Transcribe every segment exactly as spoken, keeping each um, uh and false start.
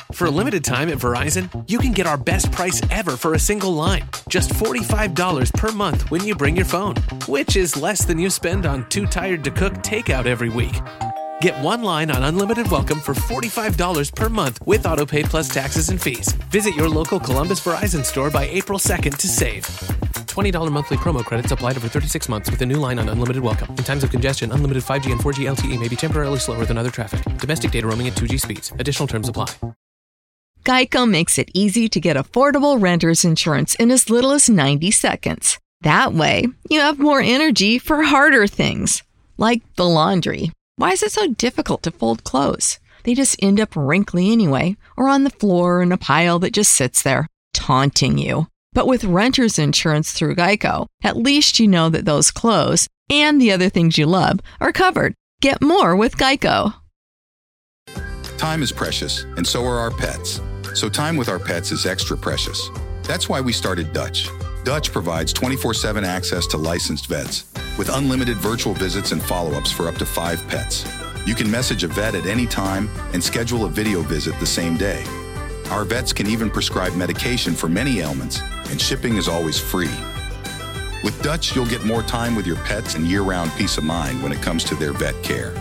For a limited time at Verizon, you can get our best price ever for a single line. Just forty-five dollars per month when you bring your phone, which is less than you spend on Too Tired to Cook takeout every week. Get one line on Unlimited Welcome for forty-five dollars per month with AutoPay plus taxes and fees. Visit your local Columbus Verizon store by April second to save. twenty dollars monthly promo credits applied over thirty-six months with a new line on Unlimited Welcome. In times of congestion, unlimited five G and four G L T E may be temporarily slower than other traffic. Domestic data roaming at two G speeds. Additional terms apply. Geico makes it easy to get affordable renter's insurance in as little as ninety seconds. That way, you have more energy for harder things, like the laundry. Why is it so difficult to fold clothes? They just end up wrinkly anyway, or on the floor in a pile that just sits there, taunting you. But with renter's insurance through Geico, at least you know that those clothes and the other things you love are covered. Get more with Geico. Time is precious, and so are our pets. So time with our pets is extra precious. That's why we started Dutch. Dutch provides twenty-four seven access to licensed vets with unlimited virtual visits and follow-ups for up to five pets. You can message a vet at any time and schedule a video visit the same day. Our vets can even prescribe medication for many ailments, and shipping is always free. With Dutch, you'll get more time with your pets and year-round peace of mind when it comes to their vet care.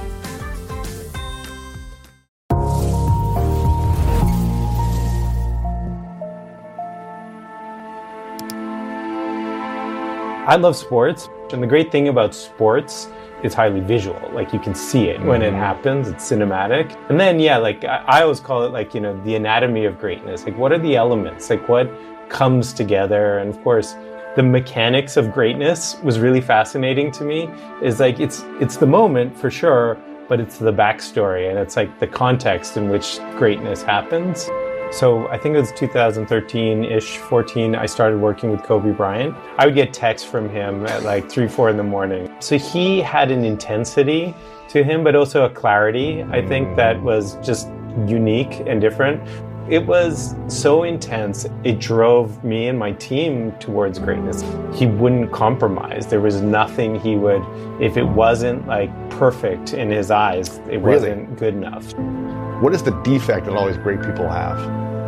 I love sports, and the great thing about sports is highly visual. Like, you can see it when it happens, it's cinematic. And then, yeah, like I, I always call it like, you know, the anatomy of greatness. Like, what are the elements? Like, what comes together? And of course, the mechanics of greatness was really fascinating to me. Is like, it's it's the moment for sure, but it's the backstory, and it's like the context in which greatness happens. So I think it was two thousand thirteen-ish, fourteen, I started working with Kobe Bryant. I would get texts from him at like three, four in the morning. So he had an intensity to him, but also a clarity, I think, that was just unique and different. It was so intense, it drove me and my team towards greatness. He wouldn't compromise. There was nothing he would, if it wasn't like perfect in his eyes, it Really? wasn't good enough. What is the defect that all these great people have?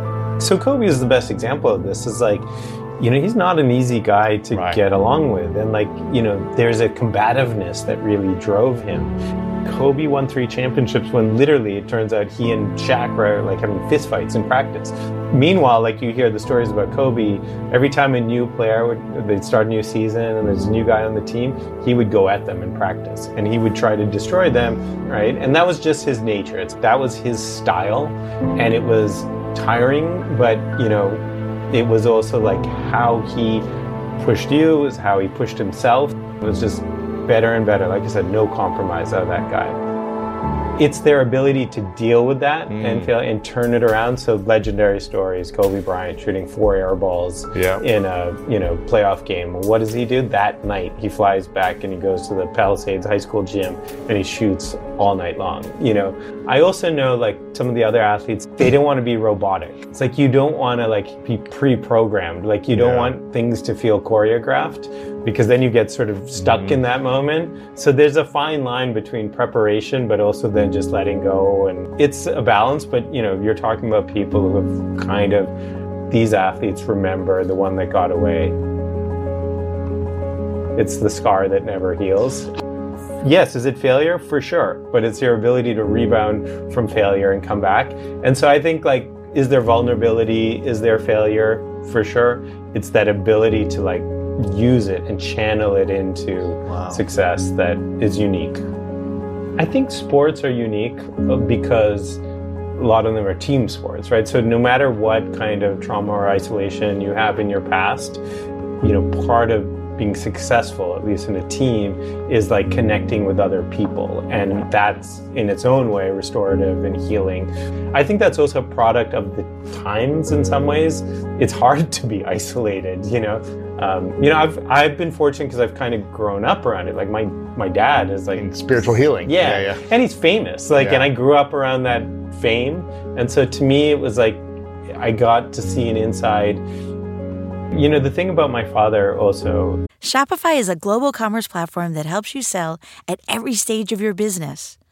So Kobe is the best example of this. Is like, you know, he's not an easy guy to Right. get along with. And like, you know, there's a combativeness that really drove him. Kobe won three championships when literally it turns out he and Shaq were like having fistfights in practice. Meanwhile, like, you hear the stories about Kobe, every time a new player would, they'd start a new season and there's a new guy on the team, he would go at them in practice and he would try to destroy them, right? And that was just his nature. It's, that was his style, and it was tiring, but, you know, it was also like how he pushed you, it was how he pushed himself. It was just better and better. Like I said, no compromise out of that guy. It's their ability to deal with that mm. and feel and turn it around. So legendary stories, Kobe Bryant shooting four air balls yeah. in a you know playoff game. What does he do? That night he flies back and he goes to the Palisades High School gym and he shoots all night long. You know, I also know like some of the other athletes, they don't want to be robotic. It's like you don't want to like be pre-programmed. Like you don't yeah. want things to feel choreographed, because then you get sort of stuck mm. in that moment. So there's a fine line between preparation, but also then just letting go. And it's a balance, but you know, you're talking about people who have kind of, these athletes remember the one that got away. It's the scar that never heals. Yes, is it failure? For sure. But it's your ability to rebound from failure and come back. And so I think like, is there vulnerability? Is there failure? For sure. It's that ability to like use it and channel it into wow. success that is unique. I think sports are unique because a lot of them are team sports, right? So no matter what kind of trauma or isolation you have in your past, you know, part of being successful, at least in a team, is like connecting with other people. And that's in its own way restorative and healing. I think that's also a product of the times in some ways. It's hard to be isolated, you know? Um, you know, I've I've been fortunate because I've kind of grown up around it. Like my, my dad is like... In spiritual healing. Yeah, yeah, yeah. And he's famous. Like, yeah. and I grew up around that fame. And so to me, it was like, I got to see an inside... You know, the thing about my father also... Shopify is a global commerce platform that helps you sell at every stage of your business.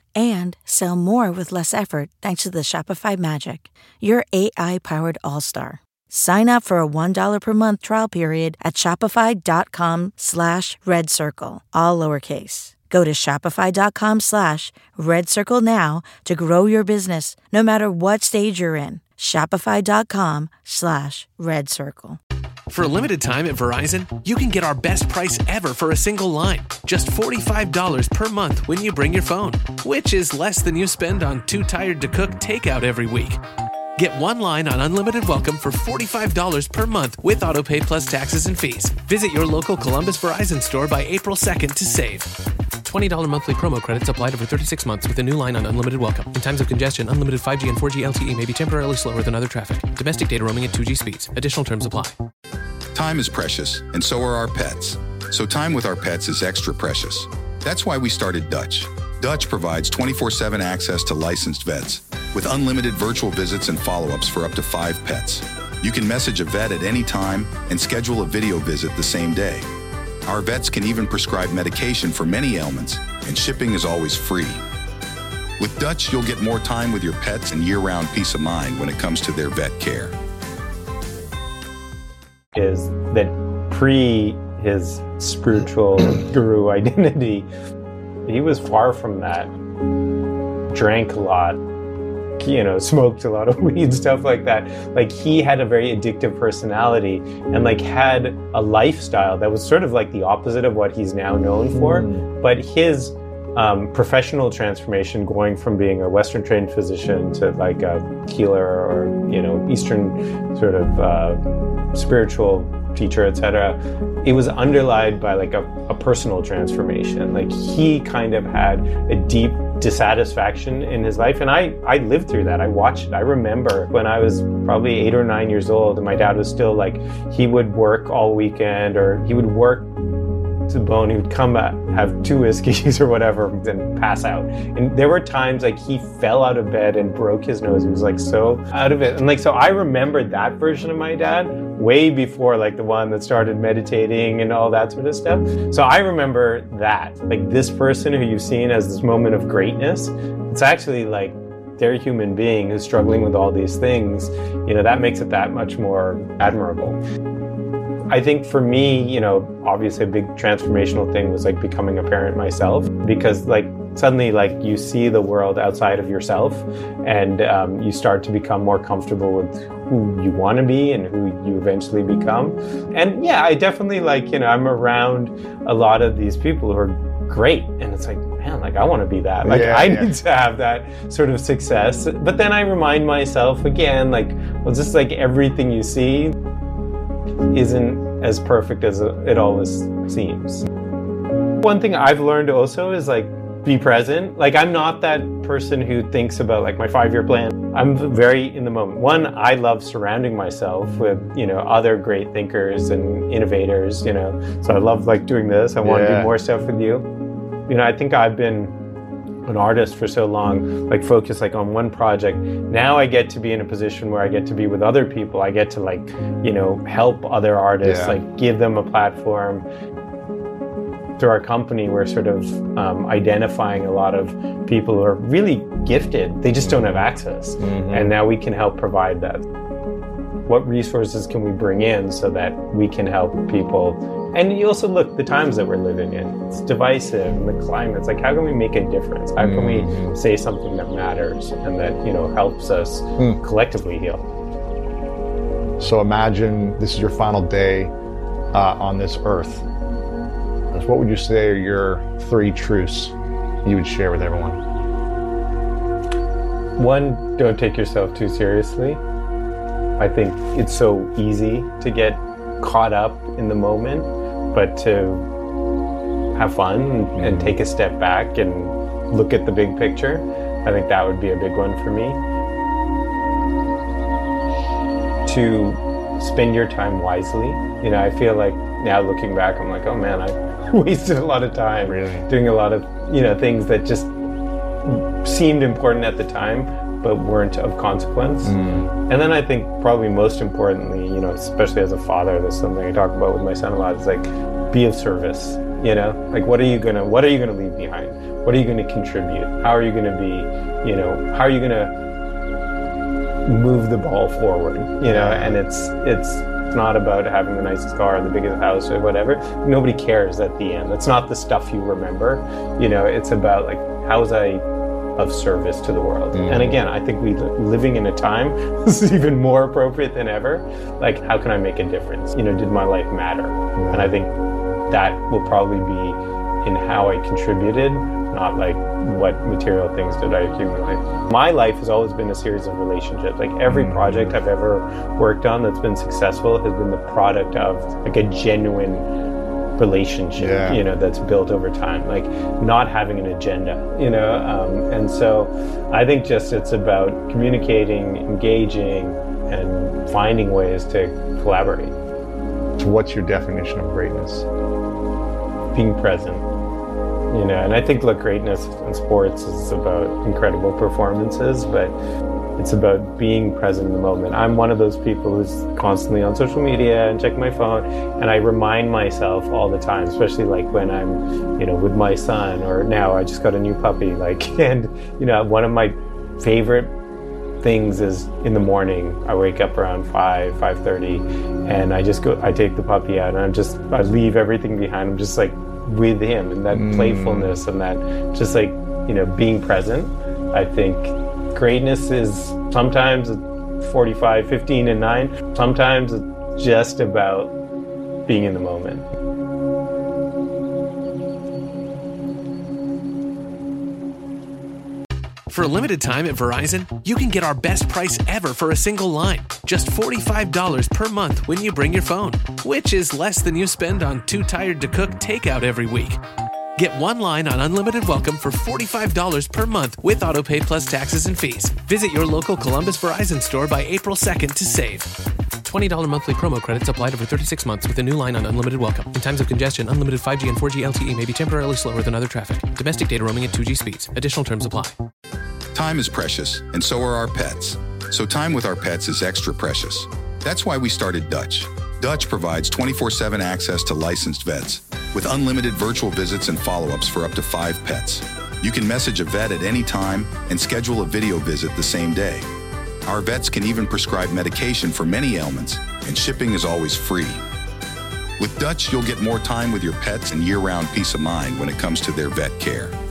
and sell more with less effort thanks to the Shopify magic, your A I-powered all-star. Sign up for a one dollar per month trial period at shopify.com slash red circle, all lowercase. Go to shopify.com slash red circle now to grow your business no matter what stage you're in. Shopify.com slash red circle. For a limited time at Verizon, you can get our best price ever for a single line. Just forty-five dollars per month when you bring your phone, which is less than you spend on Too Tired to Cook takeout every week. Get one line on Unlimited Welcome for forty-five dollars per month with AutoPay plus taxes and fees. Visit your local Columbus Verizon store by April second to save. twenty dollars monthly promo credits applied over thirty-six months with a new line on Unlimited Welcome. In times of congestion, unlimited five G and four G L T E may be temporarily slower than other traffic. Domestic data roaming at two G speeds. Additional terms apply. Time is precious, and so are our pets. So time with our pets is extra precious. That's why we started Dutch. Dutch provides twenty-four seven access to licensed vets with unlimited virtual visits and follow-ups for up to five pets. You can message a vet at any time and schedule a video visit the same day. Our vets can even prescribe medication for many ailments, and shipping is always free. With Dutch, you'll get more time with your pets and year-round peace of mind when it comes to their vet care. Is that pre his spiritual guru identity, he was far from that. Drank a lot, you know, smoked a lot of weed, stuff like that. Like, he had a very addictive personality and like had a lifestyle that was sort of like the opposite of what he's now known for. Mm. But his um, professional transformation, going from being a Western trained physician to like a healer or, you know, Eastern sort of uh, spiritual teacher, et cetera, it was underlined by like a, a personal transformation. Like, he kind of had a deep dissatisfaction in his life, and I, I lived through that. I watched it. I remember when I was probably eight or nine years old, and my dad was still like, he would work all weekend, or he would work to the bone. He would come back, have two whiskeys or whatever, and pass out. And there were times like he fell out of bed and broke his nose. He was like so out of it. And like, so I remembered that version of my dad way before like the one that started meditating and all that sort of stuff. So I remember that, like, this person who you've seen as this moment of greatness, it's actually like they're a human being who's struggling with all these things. You know, that makes it that much more admirable. I think for me, you know, obviously a big transformational thing was like becoming a parent myself, because like suddenly like you see the world outside of yourself, and um, you start to become more comfortable with who you want to be and who you eventually become. And yeah, I definitely like, you know, I'm around a lot of these people who are great, and it's like, man, like I want to be that. Like yeah, I yeah. need to have that sort of success. But then I remind myself again, like, well, just like everything you see isn't as perfect as it always seems. One thing I've learned also is like, be present. Like, I'm not that person who thinks about like my five-year plan. I'm very in the moment. One, I love surrounding myself with, you know, other great thinkers and innovators, you know, so I love like doing this. I want yeah. to do more stuff with you. You know, I think I've been an artist for so long, like focused like on one project. Now I get to be in a position where I get to be with other people. I get to like, you know, help other artists, yeah. like give them a platform. Through our company, we're sort of um, identifying a lot of people who are really gifted. They just don't have access. Mm-hmm. And now we can help provide that. What resources can we bring in so that we can help people? And you also look the times that we're living in. It's divisive, and the climate's like, how can we make a difference? How can mm-hmm. we say something that matters and that, you know, helps us mm. collectively heal? So imagine this is your final day uh, on this earth. What would you say are your three truths you would share with everyone? One, don't take yourself too seriously. I think it's so easy to get caught up in the moment, but to have fun mm-hmm. and take a step back and look at the big picture, I think that would be a big one for me. To spend your time wisely. You know, I feel like now looking back, I'm like, oh man, I wasted a lot of time really? doing a lot of, you know, things that just seemed important at the time, but weren't of consequence. Mm. And then I think probably most importantly, you know, especially as a father, that's something I talk about with my son a lot, is like, be of service. You know, like what are you gonna what are you gonna leave behind? What are you gonna contribute? How are you gonna be, you know, how are you gonna move the ball forward? You know, and it's it's not about having the nicest car or the biggest house or whatever. Nobody cares at the end. That's not the stuff you remember. You know, it's about like, how was I of service to the world? Mm. And again, I think we living in a time, this is even more appropriate than ever. Like, how can I make a difference? You know, did my life matter? Mm. And I think that will probably be in how I contributed, not like what material things did I accumulate. My life has always been a series of relationships. Like every mm. project I've ever worked on that's been successful has been the product of like a genuine relationship, yeah. you know, that's built over time, like not having an agenda, you know, um, and so I think just it's about communicating, engaging, and finding ways to collaborate. So what's your definition of greatness? Being present, you know, and I think, look, greatness in sports is about incredible performances, but it's about being present in the moment. I'm one of those people who's constantly on social media and check my phone, and I remind myself all the time, especially like when I'm, you know, with my son, or now I just got a new puppy, like, and, you know, one of my favorite things is in the morning, I wake up around five, five thirty, and I just go, I take the puppy out, and I'm just, I leave everything behind. I'm just like with him, and that mm. playfulness and that just like, you know, being present. I think greatness is sometimes forty-five, fifteen, and nine. Sometimes it's just about being in the moment. For a limited time at Verizon, you can get our best price ever for a single line. Just forty-five dollars per month when you bring your phone, which is less than you spend on Too Tired to Cook takeout every week. Get one line on Unlimited Welcome for forty-five dollars per month with AutoPay plus taxes and fees. Visit your local Columbus Verizon store by April second to save. twenty dollars monthly promo credits applied over thirty-six months with a new line on Unlimited Welcome. In times of congestion, unlimited five G and four G L T E may be temporarily slower than other traffic. Domestic data roaming at two G speeds. Additional terms apply. Time is precious, and so are our pets. So time with our pets is extra precious. That's why we started Dutch. Dutch provides twenty-four seven access to licensed vets with unlimited virtual visits and follow-ups for up to five pets. You can message a vet at any time and schedule a video visit the same day. Our vets can even prescribe medication for many ailments, and shipping is always free. With Dutch, you'll get more time with your pets and year-round peace of mind when it comes to their vet care.